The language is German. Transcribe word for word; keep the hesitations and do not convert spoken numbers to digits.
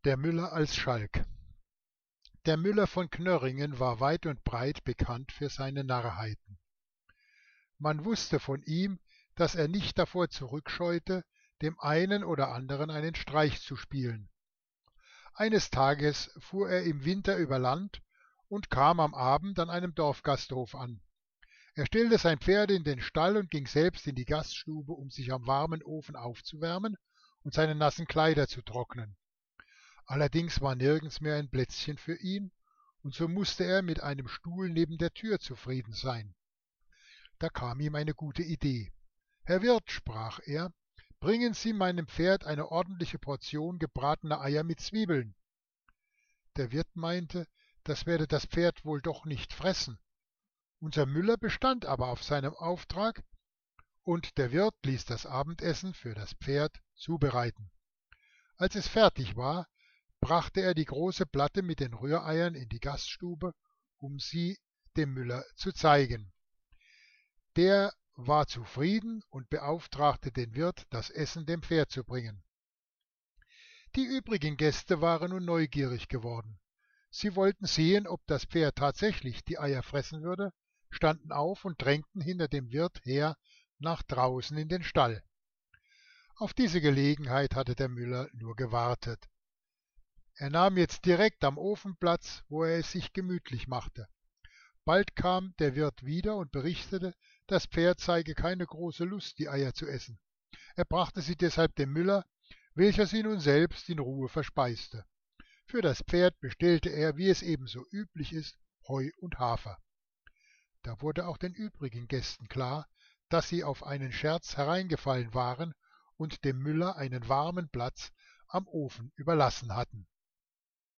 Der Müller als Schalk. Der Müller von Knörringen war weit und breit bekannt für seine Narrheiten. Man wusste von ihm, dass er nicht davor zurückscheute, dem einen oder anderen einen Streich zu spielen. Eines Tages fuhr er im Winter über Land und kam am Abend an einem Dorfgasthof an. Er stellte sein Pferd in den Stall und ging selbst in die Gaststube, um sich am warmen Ofen aufzuwärmen und seine nassen Kleider zu trocknen. Allerdings war nirgends mehr ein Plätzchen für ihn, und so musste er mit einem Stuhl neben der Tür zufrieden sein. Da kam ihm eine gute Idee. »Herr Wirt«, sprach er, »bringen Sie meinem Pferd eine ordentliche Portion gebratener Eier mit Zwiebeln.« Der Wirt meinte, das werde das Pferd wohl doch nicht fressen. Unser Müller bestand aber auf seinem Auftrag, und der Wirt ließ das Abendessen für das Pferd zubereiten. Als es fertig war, brachte er die große Platte mit den Rühreiern in die Gaststube, um sie dem Müller zu zeigen. Der war zufrieden und beauftragte den Wirt, das Essen dem Pferd zu bringen. Die übrigen Gäste waren nun neugierig geworden. Sie wollten sehen, ob das Pferd tatsächlich die Eier fressen würde, standen auf und drängten hinter dem Wirt her nach draußen in den Stall. Auf diese Gelegenheit hatte der Müller nur gewartet. Er nahm jetzt direkt am Ofen Platz, wo er es sich gemütlich machte. Bald kam der Wirt wieder und berichtete, das Pferd zeige keine große Lust, die Eier zu essen. Er brachte sie deshalb dem Müller, welcher sie nun selbst in Ruhe verspeiste. Für das Pferd bestellte er, wie es ebenso üblich ist, Heu und Hafer. Da wurde auch den übrigen Gästen klar, dass sie auf einen Scherz hereingefallen waren und dem Müller einen warmen Platz am Ofen überlassen hatten.